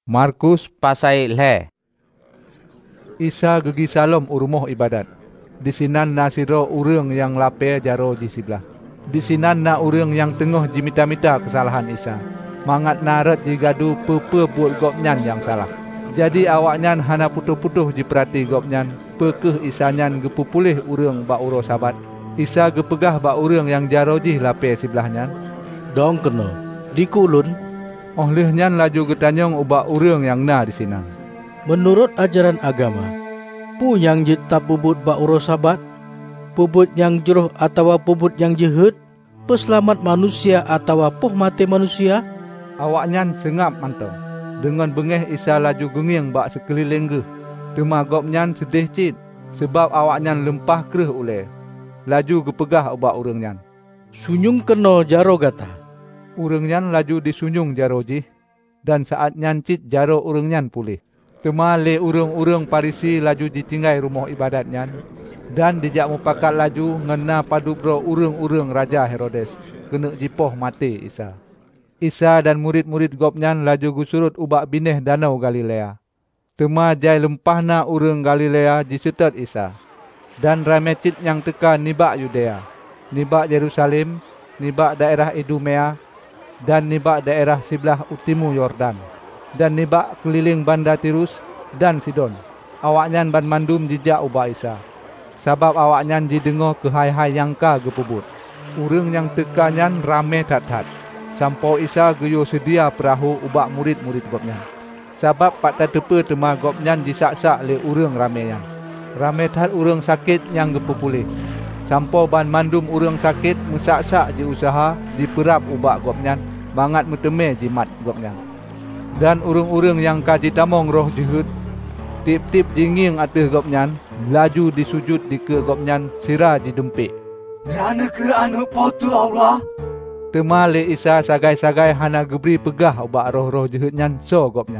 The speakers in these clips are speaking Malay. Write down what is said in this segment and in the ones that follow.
Markus pasai le. Isa gegi salom urumuh ibadat. Di sinan na siro urang yang lape jaro di sebelah. Di sinan na urang yang tengah jimita-mita kesalahan Isa. Mangat naret jigadu pepe buat gopnyan yang salah. Jadi awaknyan hana putuh-putuh jiperati gopnyan. Pekeh Isanyan gepupulih urang bak uro sabat. Isa gepegah bak urang yang jaro jih lape sebelahnya. Dong kena, dikulun. Ohlihnya laju getanyong ubak urang yang na di sinan. Menurut ajaran agama, pu yang jita pubut bak uro sabat, pubut yang jeroh atau pubut yang jahat, peselamat manusia atau puh mati manusia? Awaknyan sengap mantong. Dengan bengeh Isa laju genging bak sekeliling ge. Tema gopnyan sedih cit sebab awaknyan lempah kereh oleh. Laju gepegah ubak urangnyan. Sunyung kena jaro gata. Urangnyan laju disunyung jaro jih dan saat nyancit jaro urangnyan pulih. Tema le urang-urang Parisi laju ditinggai rumah ibadatnyan dan dijak mupakat laju ngena padu bro urang-urang Raja Herodes kena jipoh mati Isa. Isa dan murid-murid gopnyan laju gusurut ubak bineh danau Galilea. Tema jai lempahna urang Galilea disetet Isa. Dan ramai cit yang teka nibak Yudea, nibak Yerusalem, nibak daerah Idumea, dan nibak daerah sebelah utimu Yordan, dan nibak keliling banda Tirus dan Sidon. Awaknyan ban mandum jejak ubak Isa. Sabab awaknyan didengar ke hai-hai yang ka gepubut. Urang yang tekanyan ramai tat-tat. Sampau Isa geyo sedia perahu ubak murid-murid gopnyan. Sabab pada tepe tema gopnyan disak-sak le urang ramaian. Ramai tat urang sakit yang gepupulih. Sampau ban mandum urang sakit mesak-sak je usaha diperap ubak gopnyan, mangat meteme jimat gopnyan. Dan urang-urang yang kaji tamong roh jahat, tip-tip jinging ateh gopnyan, laju disujud di ke gopnyan sira didempik. Kerana ke anak potu Allah? Tema le Isa sagai-sagai hana geberi pegah ubak roh-roh jahatnyan so gopnyan.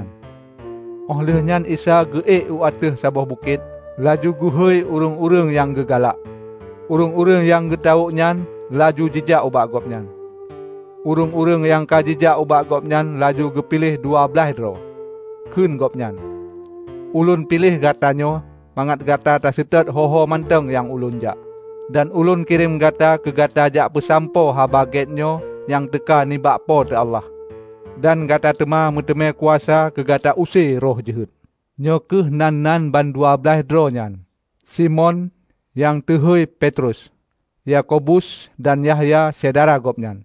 Ohlehnya Isa geek u ateh sabah bukit, laju guhoi urang-urang yang gegalak. Urang-urang yang getauknyan laju jejak ubak gopnyan. Urang-urang yang kajijak ubak gopnyan laju gepilih 12 roh. Keun gopnyan. Ulun pilih gatanyo, mangat gata tasetet hoho manteng yang ulun jak. Dan ulun kirim gata ke gata jak pesampo habagetnyo yang teka nibak po te Allah. Dan gata tema meteme kuasa ke gata usir roh jahat. Nyokeh nan-nan ban 12 dronyan. Simon yang tehoi Petrus, Yakobus dan Yahya saudara gopnyan.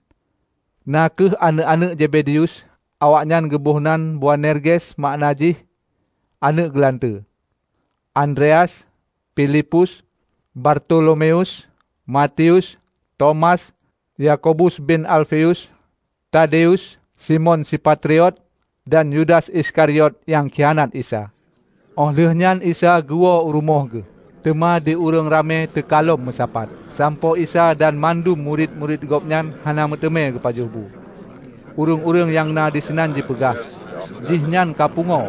Nakeh anak-anak Zebedius, awaknyan gebuhnan Boanerges maknajih, anak gelante. Andreas, Filipus, Bartolomeus, Matius, Thomas, Yakobus bin Alfeus, Tadeus, Simon si Patriot, dan Yudas Iskariot yang khianat Isa. Ohlehnya Isa gua rumah ge. Tema di urang rame tekalom mesapat. Sampo Isa dan mandum murid-murid gopnyan hana meteme ke pajubu. Urang-urang yang na disenan dipegah. Jihnyan kapungo.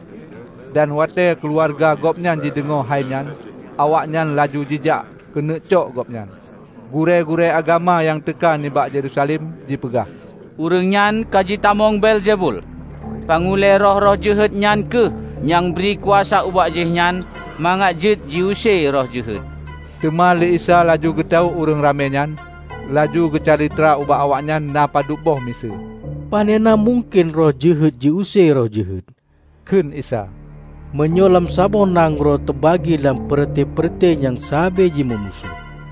Dan wate keluarga gopnyan didengo hainyan, awaknyan laju jejak kena cok gopnyan. Gure-gure agama yang teka nibak Jerusalem dipegah. Urangnya kaji tamong Belzebul. Pangule roh-roh jahat nyan ke yang beri kuasa ubak jihnyan, mangat jet jiuse roh jahat. Tema le Isa laju getau urang ramenyan, laju gecaritra ubak awaknyan na paduboh misa. Panena mungkin roh jahat jiuse roh jahat. Keun Isa. Menyolam sabon nanggro terbagi dalam perete-perete yang sabe ji memusuh.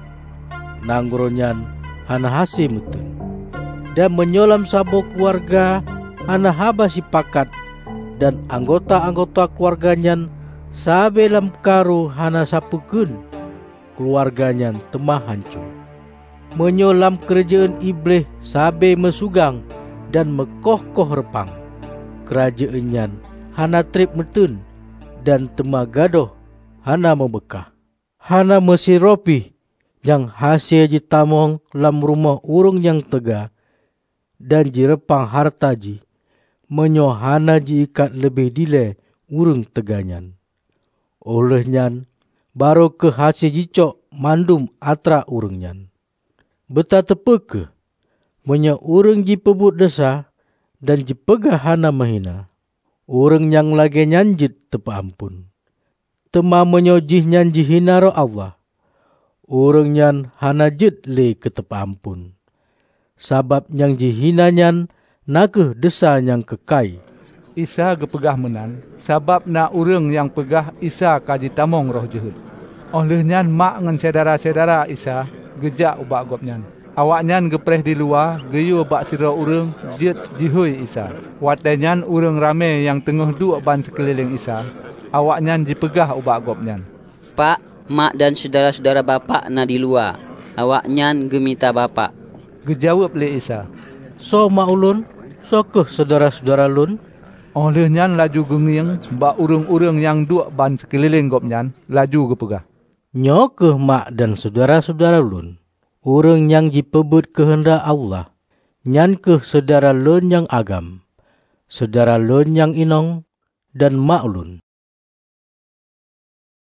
Nanggronyan hana hasi mutun. Dan menyolam sabo keluarga hana haba sipakat, dan anggota-anggota keluarganyan sabe lam karu hana sapukun, keluarganyan temah hancur. Menyolam kerajaan iblis sabe mesugang dan mekoh-koh repang. Kerajaanyan hana trip metun dan temah gadoh hana membekah. Hana mesiropi yang hasil jitamong lam rumah urung yang tega dan jirepang harta ji menyohana ji ikat lebih dile urung teganyan. Olehnyan baru ke hasil jicok mandum atra urungnya. Beta tepeke menya urung ji pebut desa dan ji pegah hana mahina. Urang yang lagi nyanjit tepa ampun. Tema menyojih nyan jihina roh Allah. Urang nyan hana jit le ke tepa ampun. Sabab yang jihina nyan nakeh desa yang kekai. Isa gepegah menan, sabab na urang yang pegah Isa kaji tamong roh jehut. Oleh nyan mak ngan saudara-saudara Isa gejak ubak gop nyan. Awak nyan gepreh di luar, geyu bak sira urang jit jihui Isa. Watai nyan urang rame yang tengah duk ban sekeliling Isa. Awak nyan dipegah ubak gop nyan. Pak, mak dan saudara-saudara bapak na di luar. Awak nyan gemita bapak. Gejawab le Isa. So mak ulun, so keh saudara-saudara lun. Oleh nyan laju gengiang bak urang-urang yang duk ban sekeliling gop nyan laju gepegah. Nyo keh mak dan saudara-saudara lun. Urang yang jipebut kehendak Allah. Nyan keh saudara lun yang agam. Saudara lun yang inong dan mak lun.